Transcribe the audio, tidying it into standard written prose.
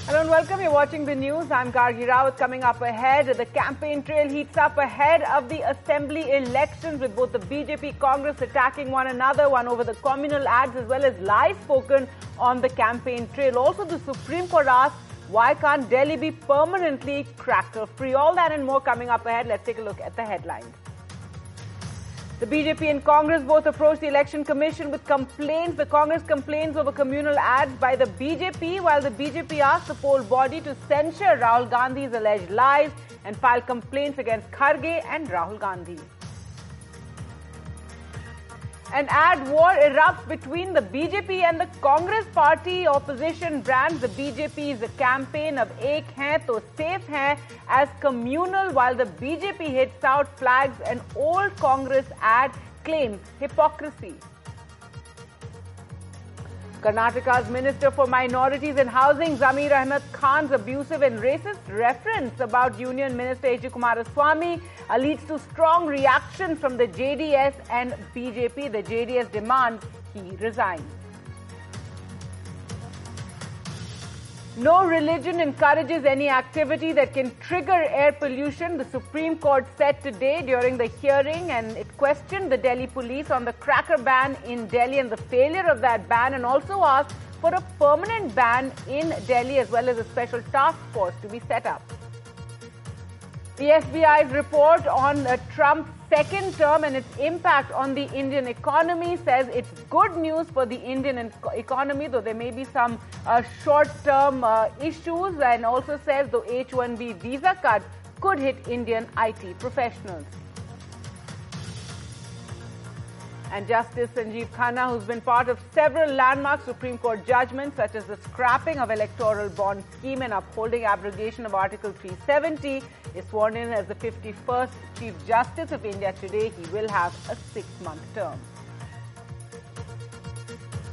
Hello and welcome. You're watching the news. I'm Gargi Rawat. Coming up ahead, the campaign trail heats up ahead of the assembly elections, with both the BJP Congress attacking one another, one over the communal ads as well as lies spoken on the campaign trail. Also, the Supreme Court asked, why can't Delhi be permanently cracker-free? All that and more coming up ahead. Let's take a look at the headlines. The BJP and Congress both approached the Election Commission with complaints. The Congress complains over communal ads by the BJP, while the BJP asked the poll body to censure Rahul Gandhi's alleged lies and file complaints against Kharge and Rahul Gandhi. An ad war erupts between the BJP and the Congress party. Opposition brands the BJP's campaign of Ek Hai To Safe Hai as communal, while the BJP hits out, flags an old Congress ad, claims hypocrisy. Karnataka's Minister for Minorities and Housing, Zamir Ahmed Khan's abusive and racist reference about Union Minister H.D. Kumaraswamy leads to strong reaction from the JDS and BJP. The JDS demands he resign. No religion encourages any activity that can trigger air pollution, the Supreme Court said today during the hearing, and it questioned the Delhi police on the cracker ban in Delhi and the failure of that ban, and also asked for a permanent ban in Delhi as well as a special task force to be set up. The FBI's report on Trump's second term and its impact on the Indian economy says it's good news for the Indian economy, though there may be some short-term issues, and also says the H-1B visa cut could hit Indian IT professionals. And Justice Sanjeev Khanna, who's been part of several landmark Supreme Court judgments, such as the scrapping of electoral bond scheme and upholding abrogation of Article 370, is sworn in as the 51st Chief Justice of India today. He will have a 6-month term.